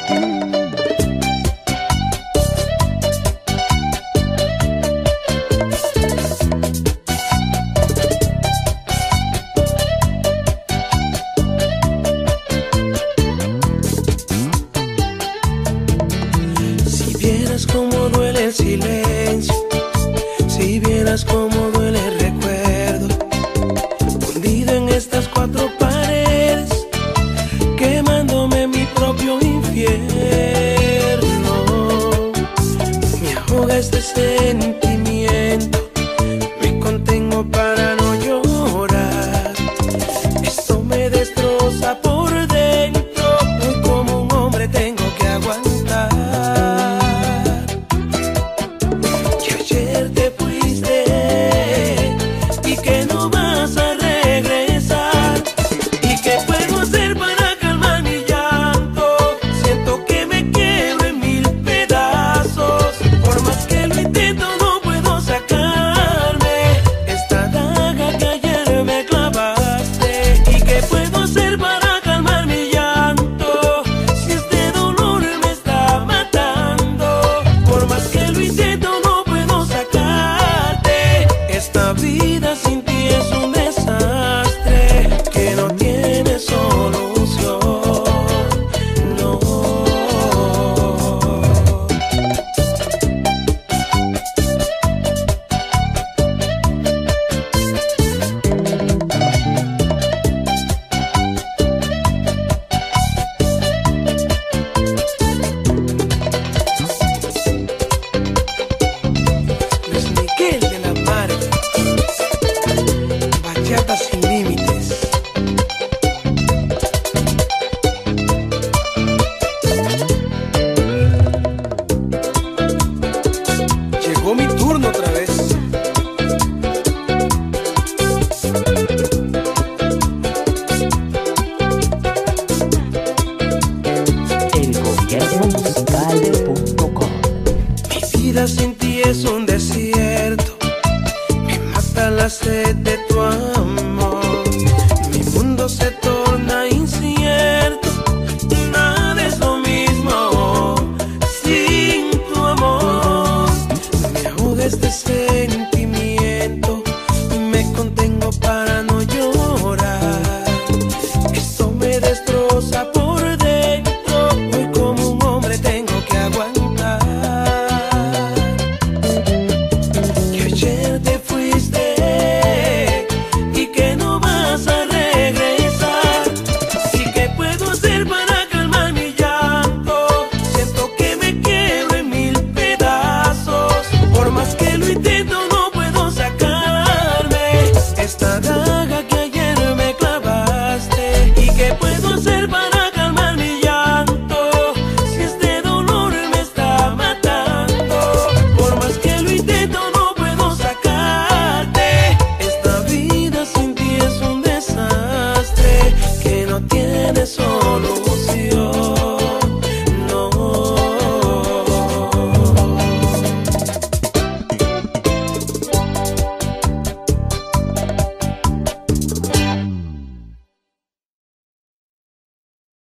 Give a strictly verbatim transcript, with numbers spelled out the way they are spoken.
Cómo duele el silencio, si vieras cómo duele el recuerdo, hundido en estas cuatro paredes, quemándome mi propio infierno. Me ahoga este sentimiento, me contengo para no llorar. Esto me destroza por dentro, hoy como un hombre tengo que aguantar. Te fuiste y que no vas a regresar. ¿Y qué puedo hacer para calmar mi llanto? Siento que me quiebro en mil pedazos. Por más que lo intento no puedo sacarme esta daga que ayer me clavaste. ¿Y qué puedo hacer para calmar mi llanto si este dolor me está matando? Por más que lo intento no esta vida sin ti es un desastre que no tiene solución, no. Luis Miguel de la Marga, bachata sin límites. Llegó mi turno otra vez. el gobierno musical punto com. Mi vida sin ti es un desierto, me mata la sed de tu amor. Mi mundo se torna incierto, nada es lo mismo sin tu amor. Me ahoga este sentimiento, me contengo para no llorar. Esto me destroza por dentro, hoy como un hombre tengo que aguantar. Que ayer te fuiste y que no vas a regresar. ¿Y qué puedo hacer para calmar mi llanto? Siento que me quiebro en mil pedazos. Por más que lo intento no puedo sacarme esta daga que ayer me clavaste. ¿Y qué puedo hacer para